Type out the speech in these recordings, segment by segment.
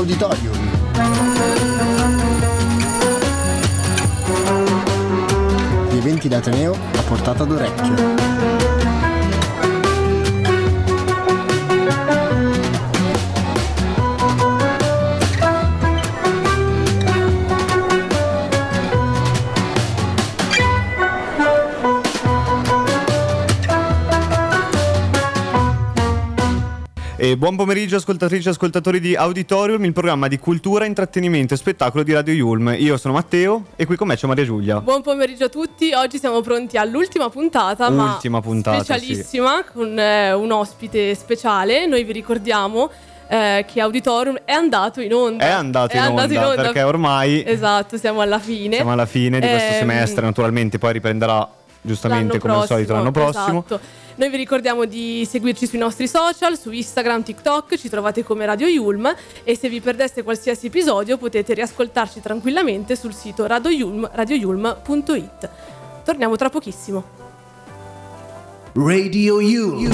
Auditorium. Gli eventi d'Ateneo a portata d'orecchio. E buon pomeriggio ascoltatrici e ascoltatori di Auditorium, il programma di cultura, intrattenimento e spettacolo di Radio Yulm. Io sono Matteo e qui con me c'è Maria Giulia. Buon pomeriggio a tutti, oggi siamo pronti all'ultima puntata, specialissima, sì, con un ospite speciale. Noi vi ricordiamo che Auditorium è andato in onda. È andato in onda perché ormai... Esatto, siamo alla fine. Siamo alla fine di questo semestre, naturalmente poi riprenderà giustamente come al solito l'anno prossimo. Esatto. Noi vi ricordiamo di seguirci sui nostri social, su Instagram, TikTok, ci trovate come Radio Yulm, e se vi perdeste qualsiasi episodio potete riascoltarci tranquillamente sul sito radioyulm.it. Torniamo tra pochissimo. Radio Yulm.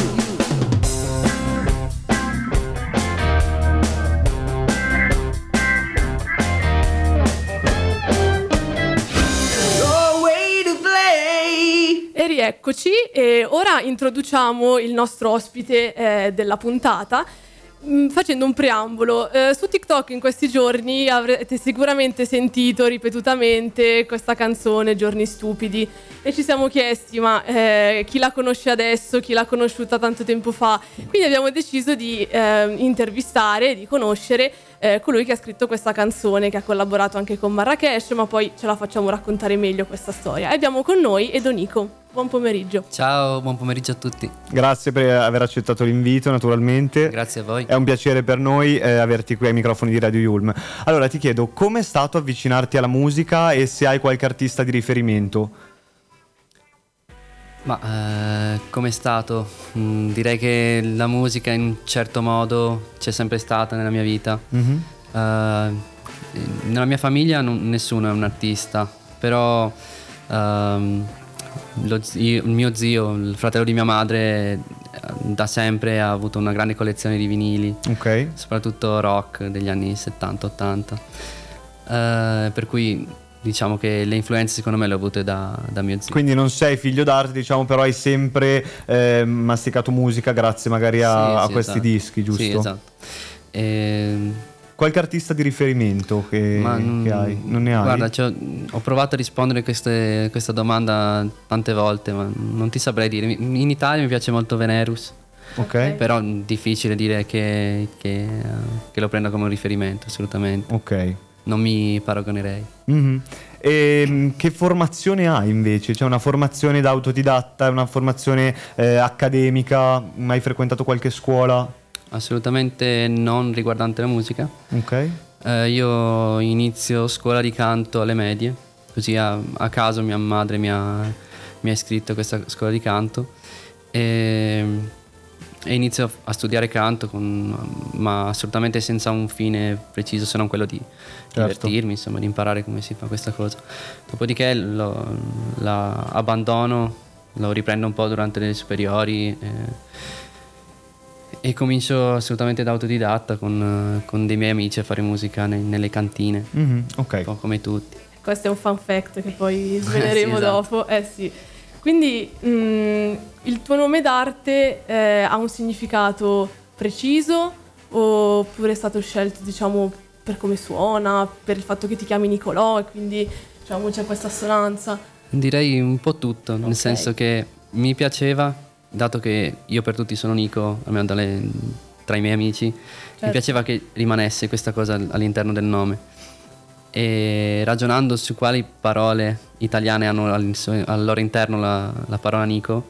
E rieccoci, e ora introduciamo il nostro ospite della puntata facendo un preambolo. Su TikTok in questi giorni avrete sicuramente sentito ripetutamente questa canzone Giorni Stupidi e ci siamo chiesti ma chi la conosce adesso, chi l'ha conosciuta tanto tempo fa, quindi abbiamo deciso di intervistare, di conoscere colui che ha scritto questa canzone, che ha collaborato anche con Marrakesh, ma poi ce la facciamo raccontare meglio questa storia. E abbiamo con noi Edonico. Buon pomeriggio. Ciao, buon pomeriggio a tutti. Grazie per aver accettato l'invito, naturalmente. Grazie a voi. È un piacere per noi averti qui ai microfoni di Radio Yulm. Allora ti chiedo, com'è stato avvicinarti alla musica e se hai qualche artista di riferimento? Ma com'è stato? Direi che la musica in un certo modo c'è sempre stata nella mia vita. Mm-hmm. Nella mia famiglia nessuno è un artista, però il mio zio, il fratello di mia madre, da sempre ha avuto una grande collezione di vinili, okay, soprattutto rock degli anni 70-80, per cui diciamo che le influenze secondo me le ho avute da mio zio. Quindi non sei figlio d'arte, diciamo, però hai sempre masticato musica grazie magari a questi esatto. dischi, giusto? Sì, esatto. Qualche artista di riferimento che hai? Non ne hai? Guarda, ho provato a rispondere a questa domanda tante volte, ma non ti saprei dire. In Italia mi piace molto Venerus, ok, però è difficile dire che lo prendo come un riferimento, assolutamente. Ok. Non mi paragonerei. Mm-hmm. E che formazione hai invece? C'è una formazione da autodidatta, una formazione accademica? Hai frequentato qualche scuola? Assolutamente non riguardante la musica. Ok. Io inizio scuola di canto alle medie, così a caso mia madre mi ha iscritto a questa scuola di canto e inizio a studiare canto ma assolutamente senza un fine preciso, se non quello di divertirmi, insomma, di imparare come si fa questa cosa. Dopodiché la abbandono, lo riprendo un po' durante le superiori e comincio assolutamente da autodidatta con dei miei amici a fare musica nelle cantine, ok, un po' come tutti. Questo è un fun fact che poi sveleremo sì, esatto. dopo. Sì. Quindi il tuo nome d'arte ha un significato preciso oppure è stato scelto, diciamo, per come suona, per il fatto che ti chiami Nicolò e quindi, diciamo, c'è questa assonanza? Direi un po' tutto, nel senso che mi piaceva, dato che io per tutti sono Nico, almeno tra i miei amici, mi piaceva che rimanesse questa cosa all'interno del nome. E ragionando su quali parole italiane hanno al loro interno la parola Nico,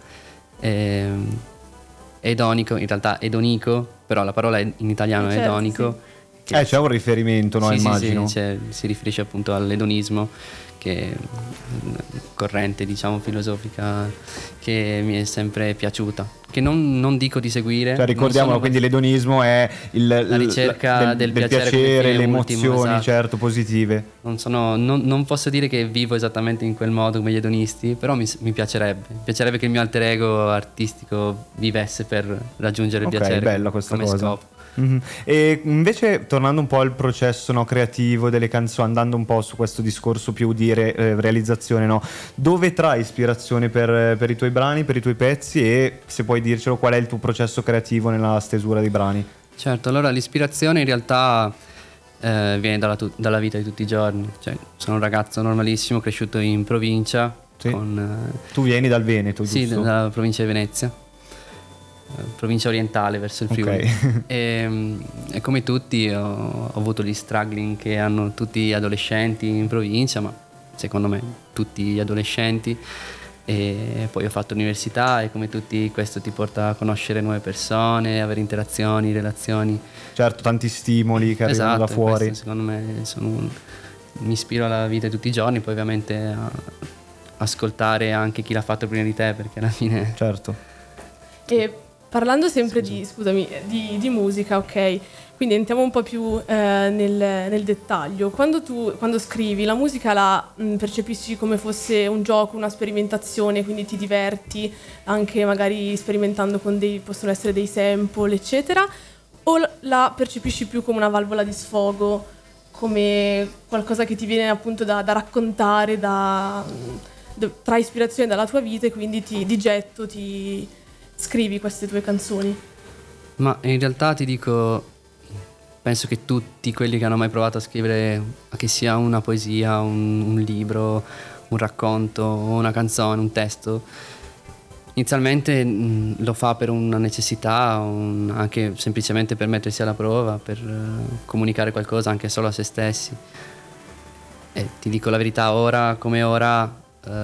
edonico, in realtà edonico, però la parola in italiano è edonico. Sì. C'è un riferimento, no? Sì, immagino. Sì, si riferisce appunto all'edonismo, che è una corrente, diciamo, filosofica che mi è sempre piaciuta, che non dico di seguire. Cioè, ricordiamolo, quindi l'edonismo è la ricerca del piacere, le ultimo, emozioni, esatto. certo, positive. Non posso dire che vivo esattamente in quel modo come gli edonisti, però mi piacerebbe che il mio alter ego artistico vivesse per raggiungere il piacere. Bella questa come cosa. scopo. Mhm. E invece, tornando un po' al processo, no, creativo delle canzoni, andando un po' su questo discorso più di realizzazione, no? Dove trai ispirazione per i tuoi brani, per i tuoi pezzi, e se puoi dircelo, qual è il tuo processo creativo nella stesura dei brani? Certo, allora l'ispirazione in realtà viene dalla vita di tutti i giorni. Cioè, sono un ragazzo normalissimo, cresciuto in provincia. Sì. Con, Tu vieni dal Veneto, sì, giusto? dalla provincia di Venezia, provincia orientale verso il Friuli. Ok. E come tutti ho avuto gli struggling che hanno tutti gli adolescenti in provincia, ma secondo me tutti gli adolescenti. E poi ho fatto l'università e come tutti questo ti porta a conoscere nuove persone, avere interazioni, relazioni. Certo, tanti stimoli che arrivano da fuori. Questo, secondo me mi ispiro alla vita di tutti i giorni, poi ovviamente a ascoltare anche chi l'ha fatto prima di te, perché alla fine... Certo. E parlando sempre di musica, ok? Quindi entriamo un po' più nel dettaglio. Quando scrivi, la musica la percepisci come fosse un gioco, una sperimentazione, quindi ti diverti anche magari sperimentando con possono essere dei sample, eccetera, o la percepisci più come una valvola di sfogo, come qualcosa che ti viene appunto da raccontare, tra ispirazione dalla tua vita, e quindi di getto ti scrivi queste tue canzoni? Ma in realtà ti dico, penso che tutti quelli che hanno mai provato a scrivere, che sia una poesia, un libro, un racconto, una canzone, un testo, inizialmente lo fa per una necessità, anche semplicemente per mettersi alla prova, per comunicare qualcosa anche solo a se stessi. E ti dico la verità, ora come ora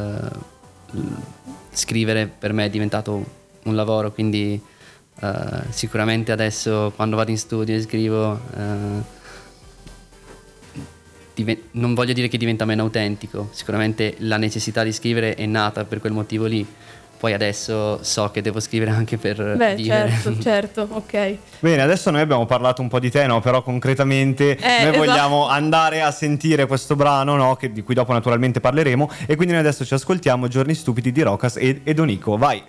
scrivere per me è diventato un lavoro, quindi sicuramente adesso quando vado in studio e scrivo non voglio dire che diventa meno autentico, sicuramente la necessità di scrivere è nata per quel motivo lì. Poi adesso so che devo scrivere anche per vivere. Certo, ok. Bene, adesso noi abbiamo parlato un po' di te, no? Però concretamente noi vogliamo andare a sentire questo brano, no? Di cui dopo naturalmente parleremo, e quindi noi adesso ci ascoltiamo Giorni Stupidi di Rokas e Donico. Vai!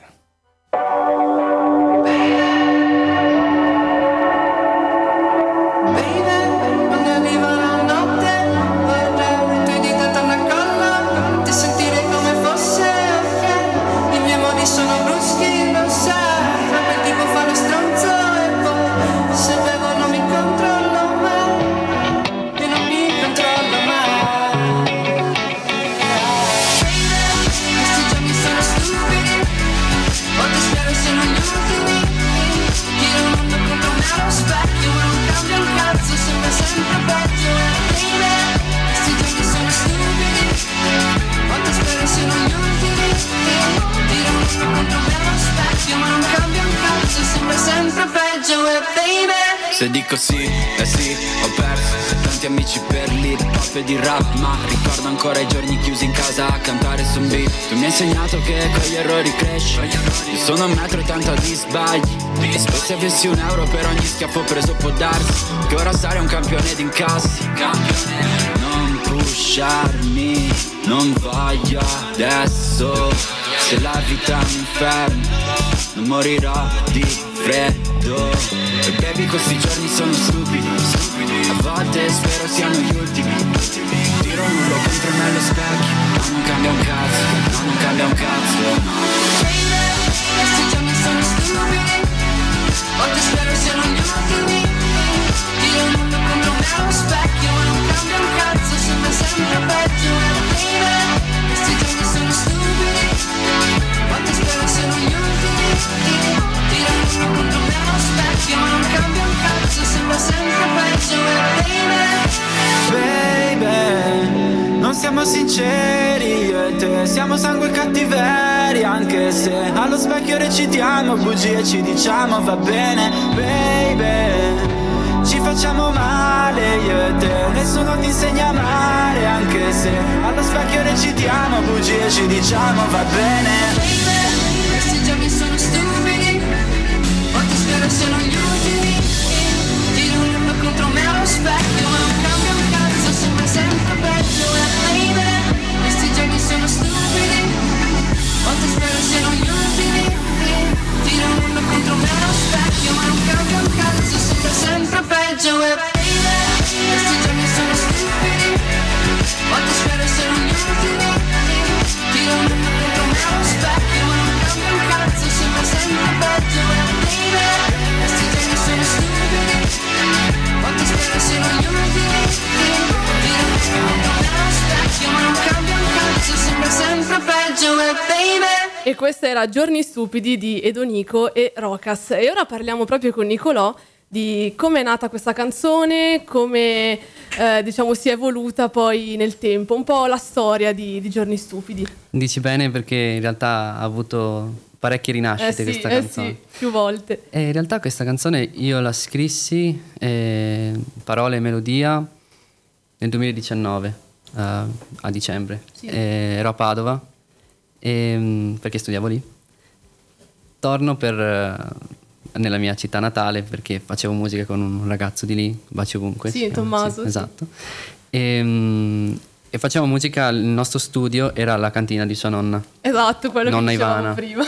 Se dico sì, eh sì, ho perso tanti amici per l'hip hop e di rap, ma ricordo ancora i giorni chiusi in casa a cantare su un beat. Tu mi hai insegnato che con gli errori cresci. Io sono 1,80 m di sbagli, e se avessi €1 per ogni schiaffo preso può darsi che ora sarei un campione d'incassi. Non pusharmi, non voglio adesso. Se la vita è un inferno, non morirò di freddo. E baby, questi giorni sono stupidi, a volte spero siano gli ultimi. Tiro un urlo contro nello specchio, ma non cambia un cazzo, no, non cambia un cazzo, no. Questi giorni sono stupidi, a volte spero siano gli ultimi. Tiro un urlo contro nello specchio, ma non cambia un cazzo, sembra sempre peggio. Questi giorni sono stupidi, a volte spero siano gli ultimi. Tiro un urlo contro nello specchio, ma non cambia un cazzo, sembra sempre peggio. Baby, non siamo sinceri io e te, siamo sangue e cattiveria. Anche se allo specchio recitiamo bugie, ci diciamo va bene. Baby, ci facciamo male io e te, nessuno ti insegna a amare. Anche se allo specchio recitiamo bugie, ci diciamo va bene. Questi giorni sono stupidi, peggio e baby, questi giorni sono stupidi, quanto spero siano gli ultimi. Tiro un anno contro me allo specchio, ma non cambia un cazzo, sembra sempre peggio e baby, questi giorni sono stupidi, quanto spero siano gli ultimi. Tiro un anno contro me allo specchio, ma non cambia un cazzo, sembra sempre peggio e baby. E questa era Giorni Stupidi di Edonico e Rocas. E ora parliamo proprio con Nicolò di come è nata questa canzone, come diciamo si è evoluta poi nel tempo, un po' la storia di Giorni Stupidi. Dici bene, perché in realtà ha avuto parecchie rinascite questa canzone. Sì, più volte. E in realtà questa canzone io la scrissi, parole e melodia, nel 2019, a dicembre. Sì. Ero a Padova, perché studiavo lì. Torno nella mia città natale perché facevo musica con un ragazzo di lì, Baci ovunque. Sì, si chiama, Tommaso, sì, sì. esatto. E facevamo musica, il nostro studio era la cantina di sua nonna. Esatto, quello Nonna che dicevamo Ivana. prima.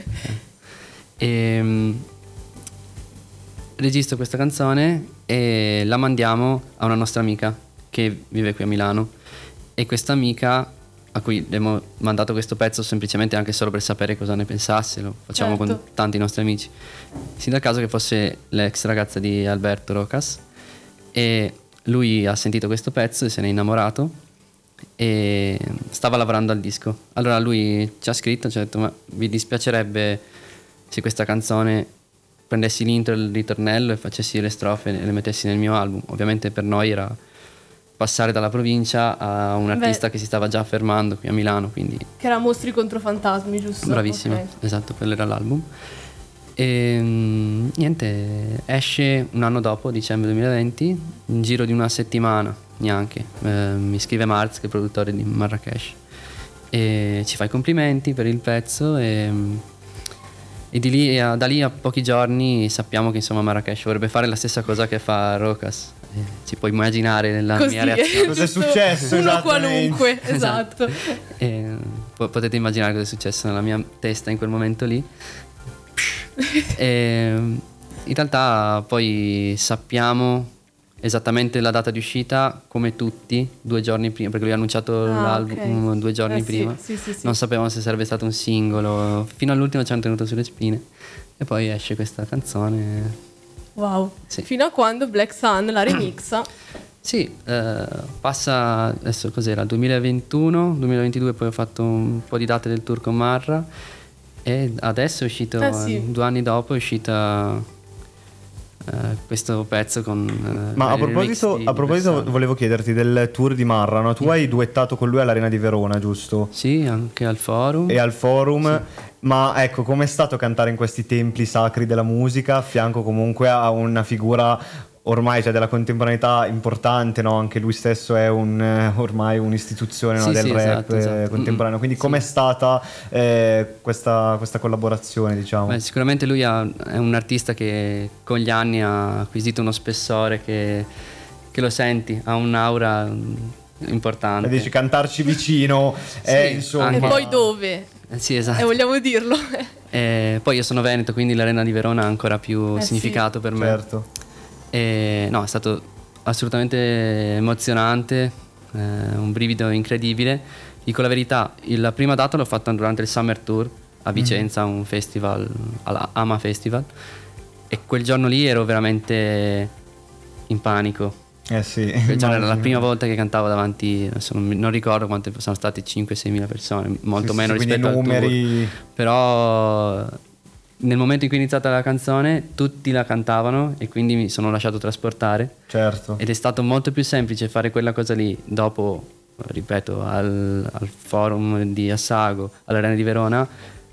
Registro questa canzone e la mandiamo a una nostra amica che vive qui a Milano, e questa amica a cui abbiamo mandato questo pezzo semplicemente anche solo per sapere cosa ne pensasse, lo facciamo Certo. con tanti nostri amici, si dà il caso che fosse l'ex ragazza di Alberto Rocas, e lui ha sentito questo pezzo e se n'è innamorato e stava lavorando al disco. Allora lui ci ha scritto, ci ha detto: ma vi dispiacerebbe se questa canzone prendessi l'intro e il ritornello e facessi le strofe e le mettessi nel mio album? Ovviamente per noi era passare dalla provincia a un artista che si stava già affermando qui a Milano, quindi Che era Mostri contro Fantasmi, giusto? bravissima, Ok. esatto, quello era l'album. E niente, esce un anno dopo, dicembre 2020, in giro di una settimana neanche. Mi scrive Marz, che è il produttore di Marrakesh, e ci fa i complimenti per il pezzo, e di lì da lì a pochi giorni sappiamo che insomma Marrakesh vorrebbe fare la stessa cosa che fa Rocas. Ci puoi immaginare la Così, mia reazione. Cosa è giusto? successo Uno esattamente? qualunque, esatto. E potete immaginare cosa è successo nella mia testa in quel momento lì. E in realtà poi sappiamo esattamente la data di uscita come tutti 2 giorni prima, perché lui ha annunciato l'album ok. 2 giorni Sì, prima. sì, sì, sì. Non sapevamo se sarebbe stato un singolo, fino all'ultimo ci hanno tenuto sulle spine, e poi esce questa canzone. Wow. Sì. Fino a quando Black Sun la remixa. Sì, passa adesso cos'era? 2021, 2022, poi ho fatto un po' di date del tour con Marra, e adesso è uscito, Sì. 2 anni dopo è uscita questo pezzo con Ma a il remix proposito, di a proposito volevo chiederti del tour di Marra, no? Tu hai duettato con lui all'Arena di Verona, giusto? Sì, anche al forum. E al forum, ma ecco, com'è stato cantare in questi templi sacri della musica, a fianco comunque a una figura ormai, cioè, della contemporaneità importante, no? Anche lui stesso è ormai un'istituzione, no? Sì, del sì, rap esatto. contemporaneo. Quindi Sì. com'è stata questa collaborazione, diciamo? Beh, sicuramente lui è un artista che con gli anni ha acquisito uno spessore che lo senti, ha un'aura importante. E dici, cantarci vicino è Sì, insomma... E anche- poi dove? Sì, esatto. Vogliamo dirlo. Poi io sono veneto, quindi l'Arena di Verona ha ancora più sì. significato per me. Certo. No, è stato assolutamente emozionante, un brivido incredibile. Dico la verità, la prima data l'ho fatta durante il Summer Tour a Vicenza, un festival, all'Ama Festival, e quel giorno lì ero veramente in panico. Eh sì. Quel giorno era la immagino. prima volta che cantavo davanti, adesso non ricordo quante sono state, 5-6 mila persone, molto Sì, meno sì, quindi rispetto al tour. numeri... Però nel momento in cui è iniziata la canzone tutti la cantavano e quindi mi sono lasciato trasportare, Certo. ed è stato molto più semplice fare quella cosa lì dopo, ripeto, al forum di Assago, all'Arena di Verona.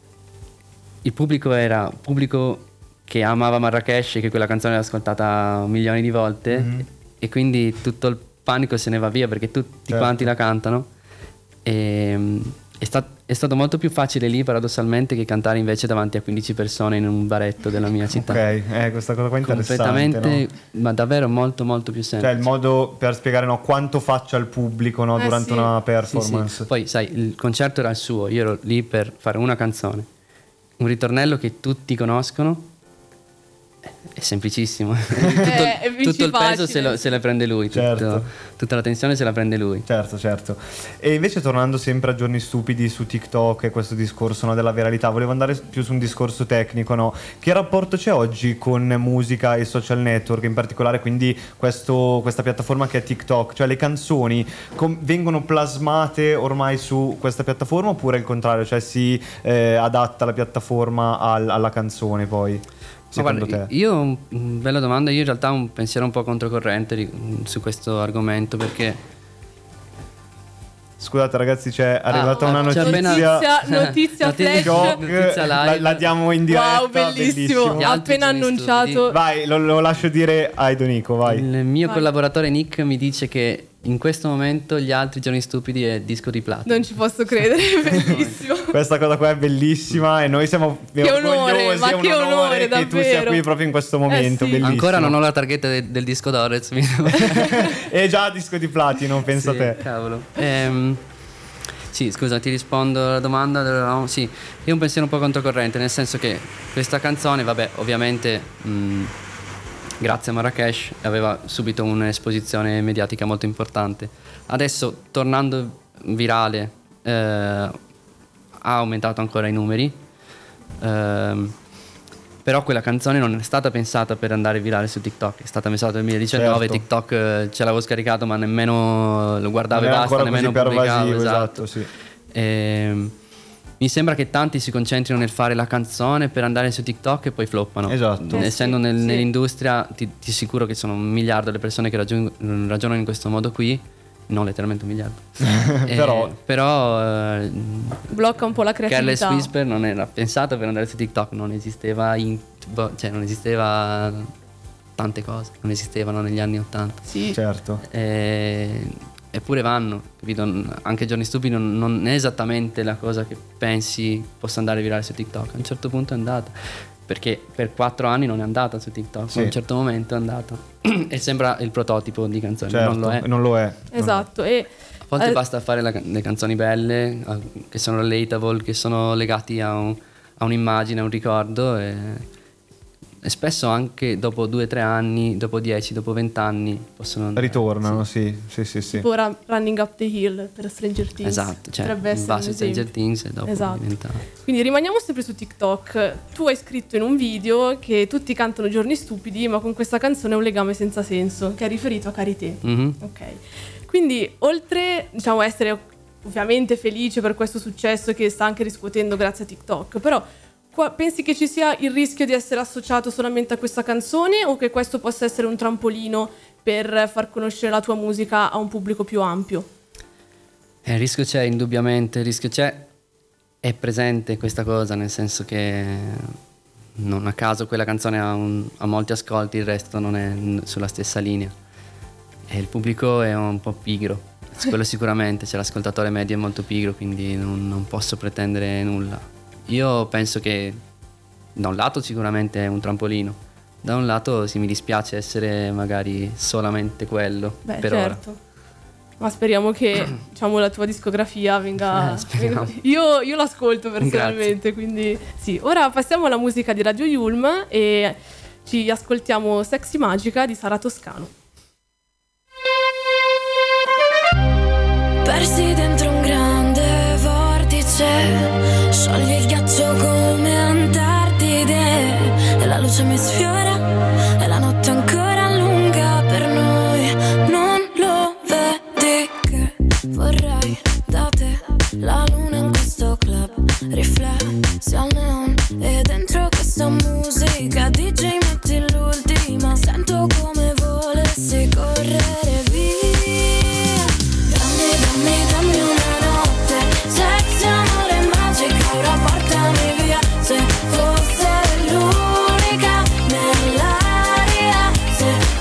Il pubblico era pubblico che amava Marrakesh e che quella canzone l'ha ascoltata milioni di volte, e quindi tutto il panico se ne va via perché tutti Certo. quanti la cantano. E è stato molto più facile lì, paradossalmente, che cantare invece davanti a 15 persone in un baretto della mia città. Ok, questa cosa qua è interessante, Completamente, no? ma davvero molto molto più Cioè semplice. il modo per spiegare, no, quanto faccia il pubblico, no, durante sì. una Sì, performance. sì. Poi sai, il concerto era il suo, io ero lì per fare una canzone, un ritornello che tutti conoscono, È semplicissimo. vinci tutto il peso facile. se la prende lui, Certo. tutta la tensione se la prende lui. Certo. E invece tornando sempre a Giorni Stupidi su TikTok e questo discorso, no, della viralità, volevo andare più su un discorso tecnico, no? Che rapporto c'è oggi con musica e social network, in particolare quindi questa piattaforma che è TikTok? Cioè le canzoni vengono plasmate ormai su questa piattaforma oppure il contrario? Cioè si adatta la piattaforma alla canzone poi? Ma Secondo guarda, te? io, bella domanda, io in realtà ho un pensiero un po' controcorrente su questo argomento, perché Scusate ragazzi, c'è arrivata una c'è notizia. Notizia flash. TikTok, Notizia live. la diamo in diretta. Wow, bellissimo. Gli altri Appena Giorni annunciato. Vai, lo lascio dire a Edonico, vai. il mio Vai. collaboratore Nick mi dice che in questo momento Gli Altri Giorni Stupidi è disco di platino. Non ci posso credere, bellissimo. Questa cosa qua è bellissima e noi siamo Che onore, orgogliosi, ma è un che onore, che tu sia davvero. qui proprio in questo momento, sì. bellissimo. Ancora non ho la targhetta del disco d'oro. È già disco di platino, pensa Sì, te. cavolo. Sì, scusa, ti rispondo alla domanda. Sì, è un pensiero un po' controcorrente, nel senso che questa canzone, vabbè, ovviamente grazie a Marrakesh aveva subito un'esposizione mediatica molto importante. Adesso, tornando virale, ha aumentato ancora i numeri. Però quella canzone non è stata pensata per andare virale su TikTok, è stata pensata nel 2019, Certo. TikTok ce l'avevo scaricato ma nemmeno lo guardavo Non e era basta, ancora nemmeno così pubblicavo, pervasivo, esatto, sì. Mi sembra che tanti si concentrino nel fare la canzone per andare su TikTok e poi floppano. Esatto. Essendo sì. nell'industria ti assicuro che sono 1 miliardo le persone che ragionano in questo modo qui, non letteralmente 1 miliardo. Però Blocca un po' la Careless creatività. Whisper non era pensata per andare su TikTok, non esisteva non esisteva tante cose, non esistevano negli anni 80. Sì. Certo. Eppure vanno, capito? Anche Giorni Stupidi non è esattamente la cosa che pensi possa andare virale su TikTok. A un certo punto è andata, perché per 4 anni non è andata su TikTok, Sì. a un certo momento è andata. E sembra il prototipo di canzone, Certo, non lo è. Esatto. E A volte basta fare le canzoni belle, che sono relatable, che sono legati a un'immagine, a un ricordo e spesso anche dopo 2-3 anni, dopo 10, dopo 20 anni possono andare. Ritornano, sì. tipo Running Up the Hill per Stranger Things. Esatto, cioè Potrebbe essere base un Stranger esempio. Things e dopo Esatto. diventa. Quindi rimaniamo sempre su TikTok. Tu hai scritto in un video che tutti cantano Giorni Stupidi, ma con questa canzone è un legame senza senso, che è riferito a Carité. Mhm. Ok. Quindi, oltre, diciamo, a essere ovviamente felice per questo successo che sta anche riscuotendo grazie a TikTok, però pensi che ci sia il rischio di essere associato solamente a questa canzone o che questo possa essere un trampolino per far conoscere la tua musica a un pubblico più ampio? Il rischio c'è, indubbiamente, il rischio c'è, è presente questa cosa, nel senso che non a caso quella canzone ha molti ascolti, il resto non è sulla stessa linea. E il pubblico è un po' pigro, quello sicuramente, c'è l'ascoltatore medio è molto pigro, quindi non posso pretendere nulla. Io penso che da un lato sicuramente è un trampolino, da un lato mi dispiace essere magari solamente quello. Beh, per certo. Ma speriamo che diciamo, la tua discografia venga. Speriamo. Io l'ascolto personalmente, quindi sì. Ora passiamo alla musica di Radio Yulm e ci ascoltiamo Sexy Magica di Sara Toscano. Persi dentro un grande vortice, sciogli il ghiaccio come Antartide, e la luce mi sfiora, e la notte è ancora lunga per noi. Non lo vedi che vorrei da te la luna in questo club, riflessi al neon, e dentro questa musica DJ metti l'ultima, sento come volessi correre via. Dammi una notte, sexy amore magica, ora portami via. Se fosse l'unica nell'aria, se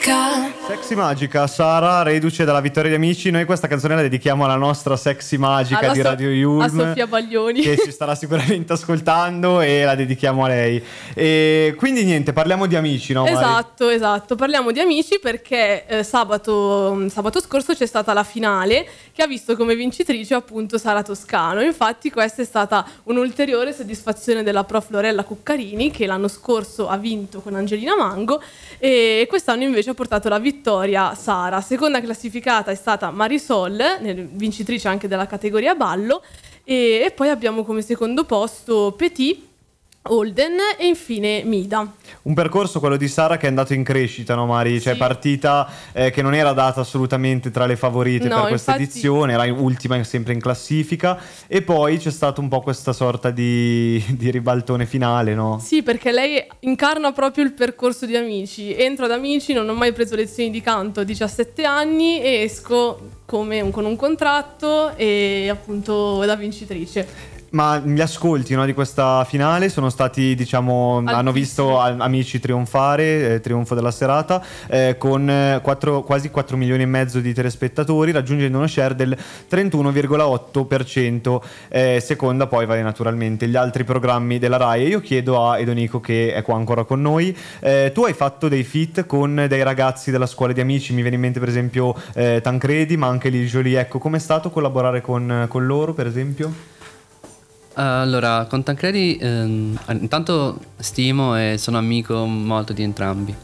magica. Sexy Magica, Sara, reduce dalla vittoria di Amici. Noi questa canzone la dedichiamo alla nostra Sexy Magica Alla di Radio Yulm, a Sofia Baglioni. che ci starà sicuramente ascoltando, e la dedichiamo a lei. E quindi niente, parliamo di Amici, no Mari? Esatto, parliamo di Amici perché sabato scorso c'è stata la finale che ha visto come vincitrice appunto Sara Toscano. Infatti questa è stata un'ulteriore soddisfazione della prof Lorella Cuccarini, che l'anno scorso ha vinto con Angelina Mango e quest'anno invece ha portato la vittoria Sara. Seconda classificata è stata Marisol, vincitrice anche della categoria ballo, e poi abbiamo come secondo posto Petit, Holden e infine Mida. Un percorso, quello di Sara, che è andato in crescita, no Mari? Cioè Sì. partita che non era data assolutamente tra le favorite No, per questa infatti- edizione, era ultima sempre in classifica, e poi c'è stato un po' questa sorta di ribaltone finale, no? Sì, perché lei incarna proprio il percorso di Amici. Entro ad Amici, non ho mai preso lezioni di canto a 17 anni e esco con un contratto e appunto da vincitrice. Ma gli ascolti, no, di questa finale sono stati, diciamo, hanno visto Amici trionfare, trionfo della serata, con quasi 4 milioni e mezzo di telespettatori, raggiungendo uno share del 31,8%, seconda poi vai naturalmente gli altri programmi della Rai. E io chiedo a Edonico, che è qua ancora con noi, tu hai fatto dei feat con dei ragazzi della scuola di Amici, mi viene in mente per esempio Tancredi, ma anche Lil Jolie, ecco, com'è stato collaborare con loro per esempio? Allora, con Tancredi intanto stimo e sono amico molto di entrambi.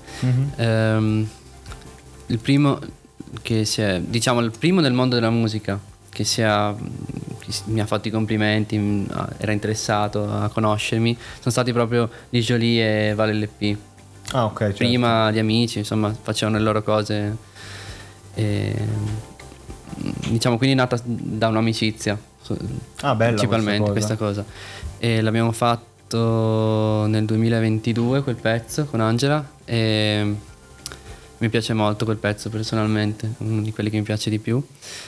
Il primo che diciamo il primo nel mondo della musica che mi ha fatto i complimenti, era interessato a conoscermi, sono stati proprio Lil Jolie e Vale LP. Ah, ok, certo. Prima di Amici, insomma, facevano le loro cose e, diciamo, quindi è nata da un'amicizia. Bella Principalmente questa cosa. E l'abbiamo fatto nel 2022 quel pezzo con Angela e mi piace molto quel pezzo personalmente, uno di quelli che mi piace di più.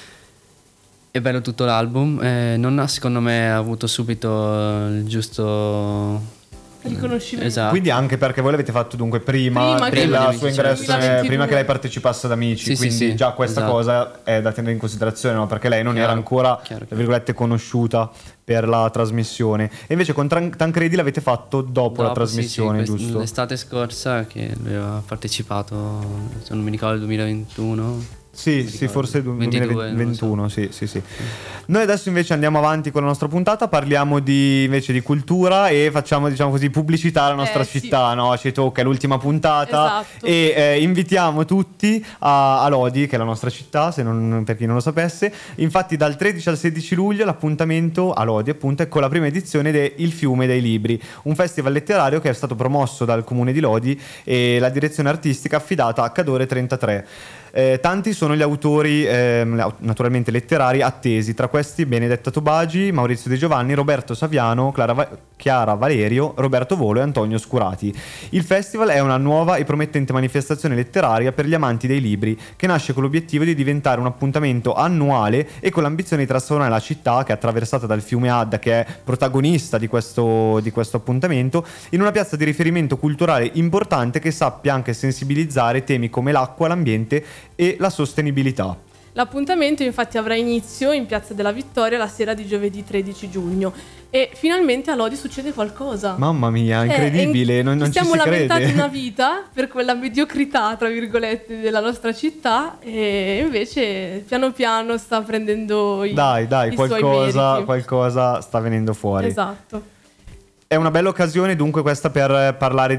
È bello tutto l'album, non ha secondo me avuto subito il giusto Riconoscimento. Esatto. Quindi anche perché voi l'avete fatto dunque prima Prima del che- suo ingresso, 2022. prima che lei partecipasse ad Amici, Sì, sì, quindi sì, già questa esatto. cosa è da tenere in considerazione, no? Perché lei non Chiaro, era ancora, chiaro. tra virgolette, conosciuta per la trasmissione. E invece con Tancredi l'avete fatto dopo la trasmissione, sì, giusto? l'estate scorsa che lui aveva partecipato, se non mi ricordo, il 2021. Sì, mi sì, ricordo. forse 22, 2021, non lo so. sì. Noi adesso invece andiamo avanti con la nostra puntata, parliamo invece di cultura e facciamo, diciamo così, pubblicità alla nostra Sì. città, no? Ci tocca, è l'ultima puntata. Esatto. E invitiamo tutti a Lodi, che è la nostra città, per chi non lo sapesse. Infatti dal 13 al 16 luglio l'appuntamento a Lodi appunto è con la prima edizione de Il Fiume dei Libri, un festival letterario che è stato promosso dal comune di Lodi e la direzione artistica affidata a Cadore 33. Tanti sono gli autori naturalmente letterari attesi, tra questi Benedetta Tobagi, Maurizio De Giovanni, Roberto Saviano, Chiara Valerio, Roberto Volo e Antonio Scurati. Il festival è una nuova e promettente manifestazione letteraria per gli amanti dei libri, che nasce con l'obiettivo di diventare un appuntamento annuale e con l'ambizione di trasformare la città, che è attraversata dal fiume Adda, che è protagonista di questo appuntamento, in una piazza di riferimento culturale importante che sappia anche sensibilizzare temi come l'acqua, l'ambiente e la sostenibilità. L'appuntamento infatti avrà inizio in Piazza della Vittoria la sera di giovedì 13 giugno e finalmente a Lodi succede qualcosa. Mamma mia, incredibile, non ci siamo si lamentati crede. una vita per quella mediocrità, tra virgolette, della nostra città e invece piano piano sta prendendo i Dai, i suoi meriti. qualcosa sta venendo fuori. Esatto. È una bella occasione dunque questa per parlare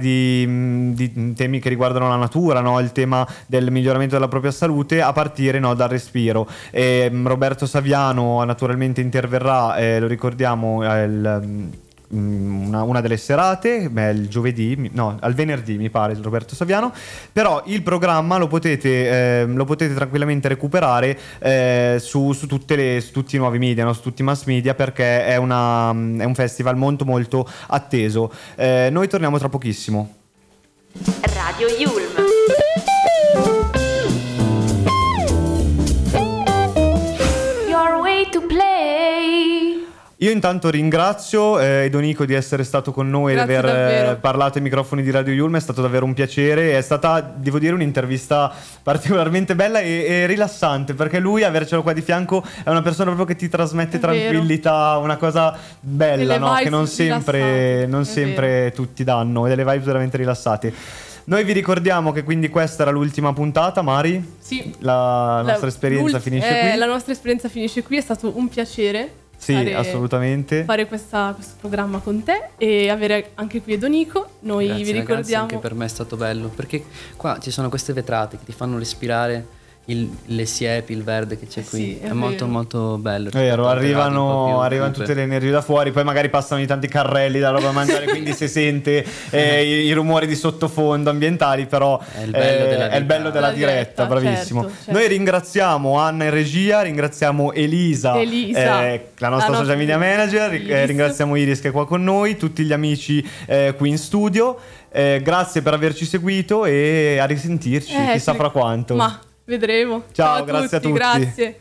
di temi che riguardano la natura, no? Il tema del miglioramento della propria salute a partire, no, dal respiro. Roberto Saviano naturalmente interverrà, lo ricordiamo, una delle serate, il giovedì, no, al venerdì mi pare, Roberto Saviano, però il programma lo potete tranquillamente recuperare su tutti i nuovi media, no? Su tutti i mass media, perché è un festival molto molto atteso. Noi torniamo tra pochissimo. Radio Yulm. Your way to play. Io intanto ringrazio Edonico di essere stato con noi e di Grazie aver davvero. parlato ai microfoni di Radio Yulm, è stato davvero un piacere, è stata, devo dire, un'intervista particolarmente bella e rilassante, perché lui, avercelo qua di fianco, è una persona proprio che ti trasmette È vero. tranquillità, una cosa bella, Delle no? Che non vibes sempre, rilassanti, non è sempre tutti danno, e delle vibes veramente rilassate. Noi vi ricordiamo che quindi questa era l'ultima puntata, Mari. Sì. La nostra esperienza finisce qui. La nostra esperienza finisce qui, è stato un piacere. Sì, assolutamente. Fare questo programma con te e avere anche qui Edonico. Noi Grazie, vi ragazzi, ricordiamo. anche per me è stato bello, perché qua ci sono queste vetrate che ti fanno respirare le siepi, il verde che c'è qui. sì, è è molto vero. molto bello. Vero, arrivano arrivano tutte le energie da fuori, poi magari passano i tanti carrelli da roba da mangiare, quindi si sente i rumori di sottofondo ambientali, però È il bello della è il bello della vita. diretta, bravissimo. Certo. Noi ringraziamo Anna in regia, ringraziamo Elisa, la nostra social media manager, Iris. ringraziamo Iris che è qua con noi, tutti gli amici qui in studio. Grazie per averci seguito e a risentirci, chissà sì. fra quanto. Ma vedremo. Ciao, grazie a tutti. Grazie.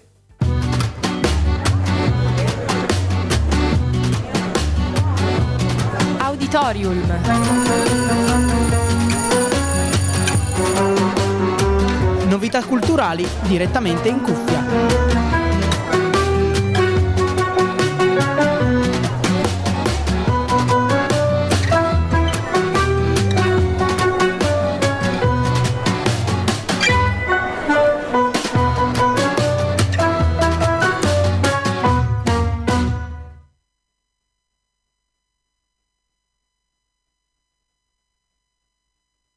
Auditorium. Novità culturali direttamente in cuffia.